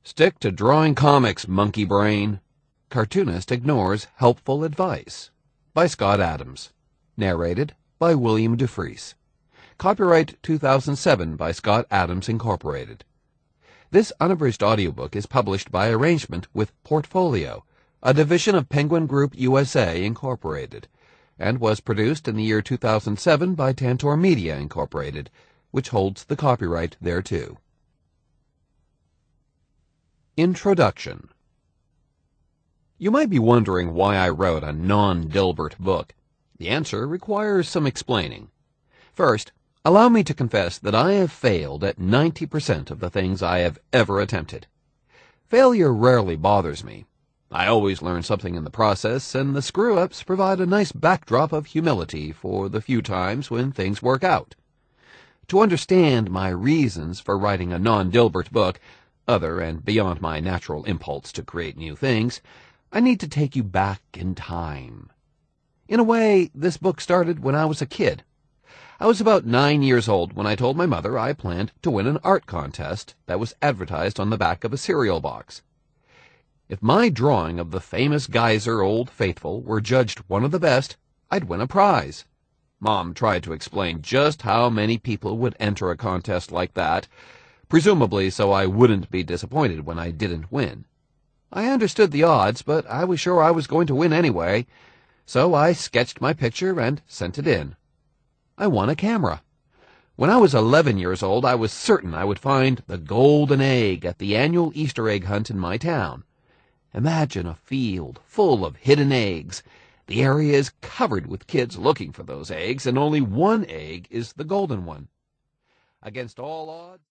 Stick to drawing comics, monkey brain. Cartoonist ignores helpful advice. By Scott Adams. Narrated by William Dufresne. Copyright 2007 by Scott Adams Incorporated. This unabridged audiobook is published by arrangement with Portfolio, a division of Penguin Group USA Incorporated, and was produced in the year 2007 by Tantor Media Incorporated, which holds the copyright thereto. Introduction. You might be wondering why I wrote a non-Dilbert book. The answer requires some explaining. First, allow me to confess that I have failed at 90% of the things I have ever attempted. Failure rarely bothers me. I always learn something in the process, and the screw-ups provide a nice backdrop of humility for the few times when things work out. To understand my reasons for writing a non-Dilbert book, other and beyond my natural impulse to create new things, I need to take you back in time. In a way, this book started when I was a kid. I was about 9 years old when I told my mother I planned to win an art contest that was advertised on the back of a cereal box. If my drawing of the famous geyser Old Faithful were judged one of the best, I'd win a prize. Mom tried to explain just how many people would enter a contest like that, presumably so I wouldn't be disappointed when I didn't win. I understood the odds, but I was sure I was going to win anyway, so I sketched my picture and sent it in. I won a camera. When I was 11 years old, I was certain I would find the golden egg at the annual Easter egg hunt in my town. Imagine a field full of hidden eggs. The area is covered with kids looking for those eggs, and only one egg is the golden one. Against all odds,